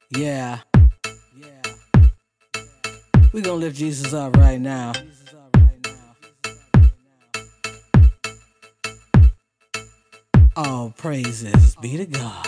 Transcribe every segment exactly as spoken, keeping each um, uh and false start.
Yeah. We're gonna lift Jesus up right now. All praises be to God.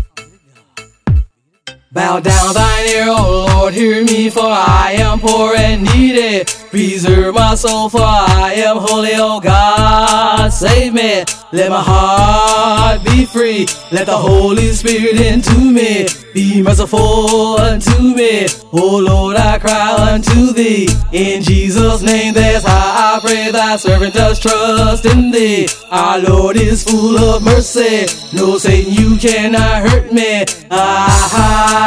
Bow down thine ear, O Lord, hear me, for I am poor and needy. Preserve my soul, for I am holy, O God. Save me, let my heart be free. Let the Holy Spirit into me. Be merciful unto me. O Lord, I cry unto thee. In Jesus' name, that's how I pray. Thy servant does trust in thee. Our Lord is full of mercy. No, Satan, you cannot hurt me. Ah,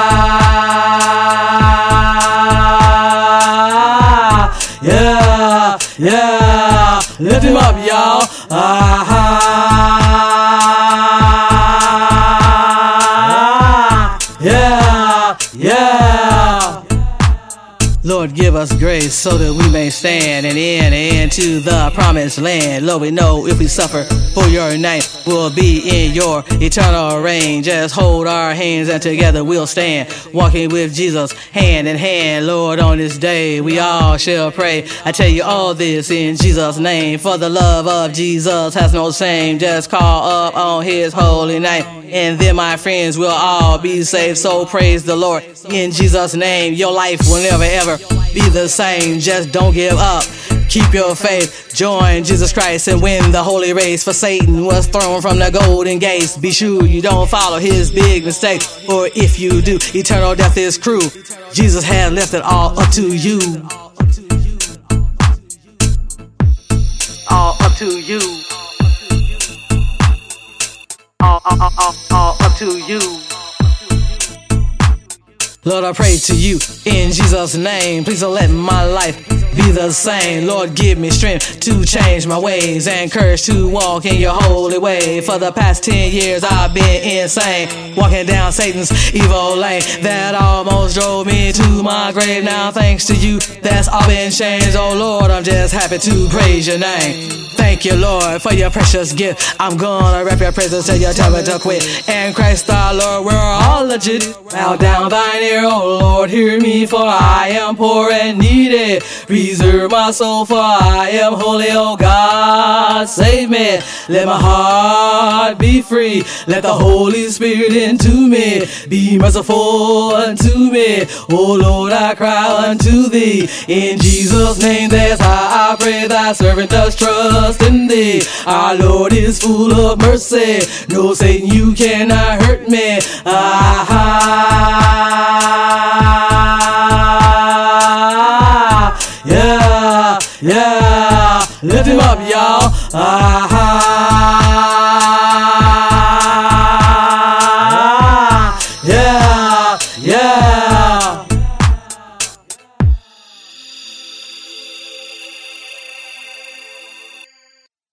yeah, yeah. Lift him up, y'all. Ah, yeah, yeah. Lord, give us grace so that we may stand and enter into the promised land. Lord, we know if we suffer for your name, we'll be in your eternal reign. Just hold our hands and together we'll stand, walking with Jesus hand in hand. Lord, on this day we all shall pray. I tell you all this in Jesus' name, for the love of Jesus has no shame. Just call up on his holy name, and then my friends will all be saved. So praise the Lord in Jesus' name. Your life will never ever be the same. Just don't give up. Keep your faith, join Jesus Christ and win the holy race. For Satan was thrown from the golden gates. Be sure you don't follow his big mistakes, for if you do, eternal death is cruel. Jesus has left it all up to you. All up to you. All, all, all, all, all up to you. Lord, I pray to you in Jesus' name. Please don't let my life be the same. Lord, give me strength to change my ways and courage to walk in your holy way. For the past ten years I've been insane, walking down Satan's evil lane that almost drove me to my grave. Now thanks to you, that's all been changed. Oh Lord, I'm just happy to praise your name. Thank you, Lord, for your precious gift. I'm gonna rap your praises till you tell me to quit. And Christ our Lord, we're all legit. Bow down thine ear, O Lord, hear me, for I am poor and needy. Preserve my soul, for I am holy, O God. Save me, let my heart be free. Let the Holy Spirit into me. Be merciful unto me. O Lord, I cry unto thee. In Jesus' name, that's how I pray. Thy servant does trust in thee. Our Lord is full of mercy. No, Satan, you cannot hurt me. Ah, yeah, yeah. Lift him up, y'all. Ah,